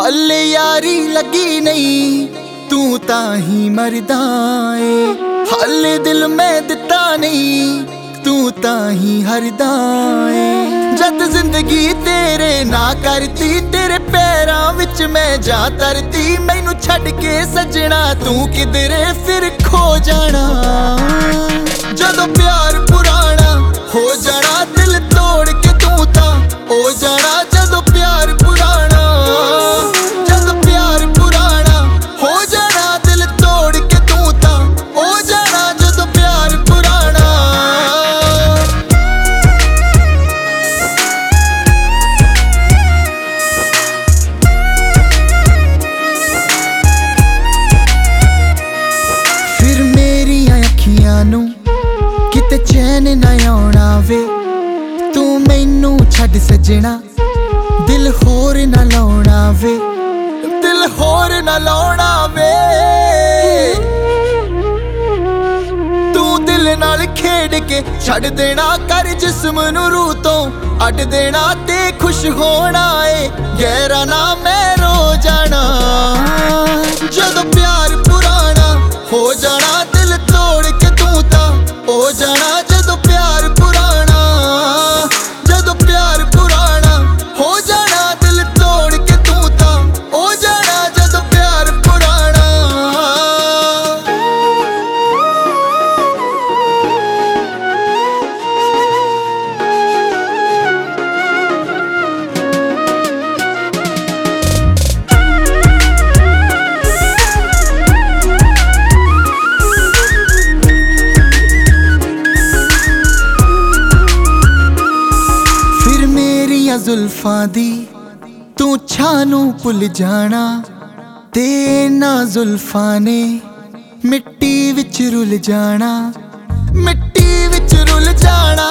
हले यारी लगी नहीं तू ताही मरदा ए। हले दिल मैं दिता नहीं तू ताही हरदा ए। जद जिंदगी तेरे ना करती तेरे पैरां विच मैं जा तरती। मैनू छड़ के सजना तू किधरे फिर खो जाना। जदों प्यार पुराना हो जाना दिल तोड़ के तू तां हो जाना। जदों प्यार पुराना जदों प्यार पुराना हो जाना दिल तोड़ के तू तां हो जाना। जदों प्यार पुराना फिर मेरियां अखियां नू किते चैन ना आउणा वे। तू मैनू छड्ड सजना दिल होर ना लाउणा वे। दिल होर ना लाउणा वे। तू दिल नाल खेड के छड्ड देना कर जिस्म नू रूह तो अड देना ते खुश होना ए। गहरा ना मैं रो जाना। जदों प्यार पुराना हो जाना दिल तोड़ के तू तां हो जाना। जदों प्यार पुराना जदों प्यार पुराना हो जाना दिल तोड़ के तू तां हो जाना। जदों प्यार पुराना जुल्फां दी तू छानू भुल जाना। ते ना जुल्फां ने मिट्टी विच रुल जाना। मिट्टी विच रुल जाना।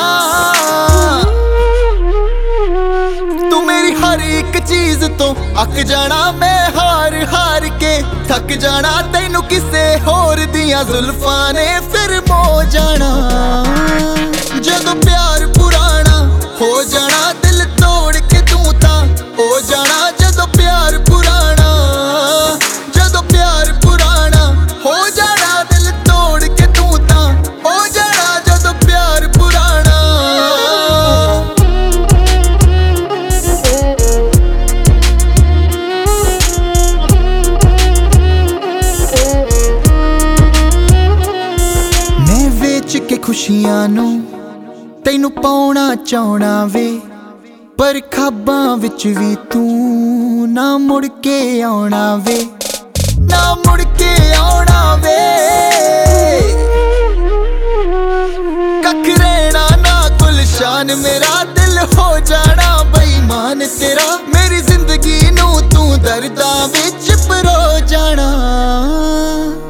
तू मेरी हर एक चीज तो अक जाना। मैं हार हार के थक जाना। तैनू किसे होर दियां जुल्फां ने फिर मो जाना। जदों प्यार पुराना हो जाना दिल तोड़ के तू तां हो जाना। जदों प्यार पुराना जदों प्यार पुराना हो जाना दिल तोड़ के तू तां हो जाना। जदों प्यार पुराना मैं वेच के खुशियां नू तैनू पाउणा चाहना वे। पर खाबां विच भी तू ना मुड़ के आउणा वे। ना मुड़ के आउणा वे। कख रहना ना गुलशान मेरा दिल हो जाना बेईमान तेरा। मेरी जिंदगी नू तू दर्दां विच परो जाना।